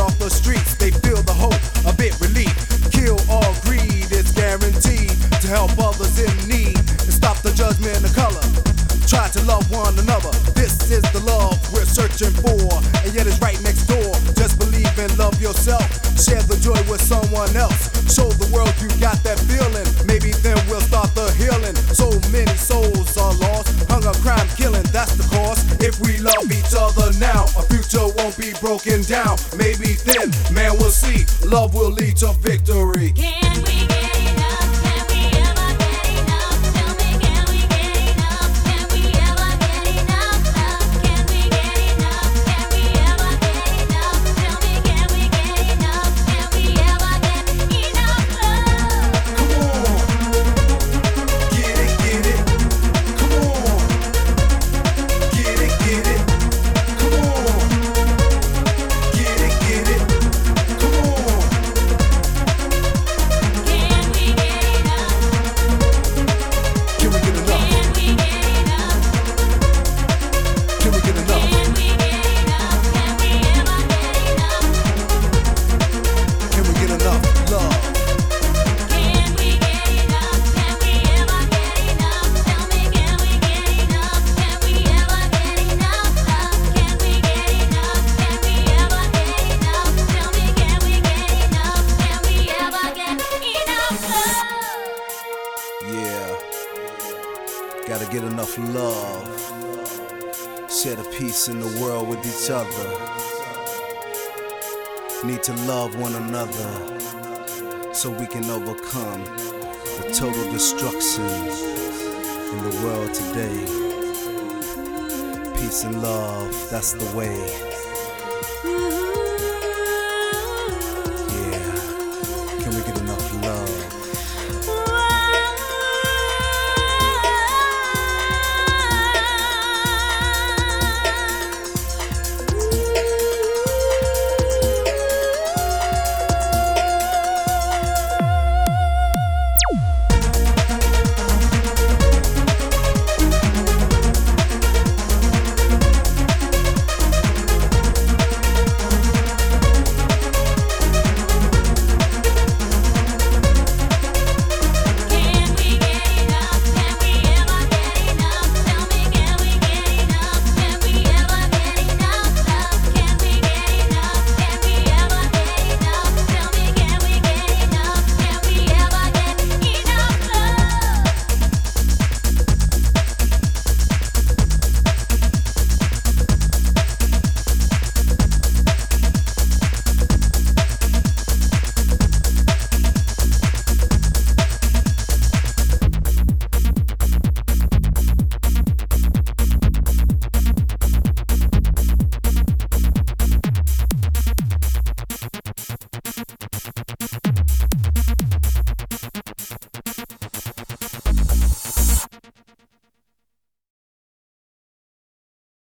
off the streets, they feel the hope, a bit relief. Kill all greed, it's guaranteed to help others in need and stop the judgment of color. Try to love one another. This is the love we're searching for, and yet it's right next door. Just believe and love yourself. Share the joy with someone else. Show the world you got that feeling. Maybe then we'll start the healing. So many souls are lost. Hunger, crime, killing, that's the cause. If we love each other now, our future won't be broken down. Maybe then, man, we'll see. Love will lead to victory. Can we get enough? Can we ever get enough? Tell me, can we get enough? Can we ever get enough love? Can we get enough? Can we ever get enough? Tell me, can we get enough? Can we ever get enough love? Come on, get it, come on, get it, come on, get it, come on. Can we get enough? Can we get enough? Can we get enough? Can we get enough? Can we get enough? Can we ever get enough? Can we get enough love? Can we get enough? Can we ever get enough? Tell me, can we get enough? Can we ever get enough love? Can we get enough? Can we ever get enough? Tell me, can we get enough? Can we ever get enough love? Yeah, gotta get enough love. Share the peace in the world with each other. Need to love one another so we can overcome the total destruction in the world today. Peace and love, that's the way.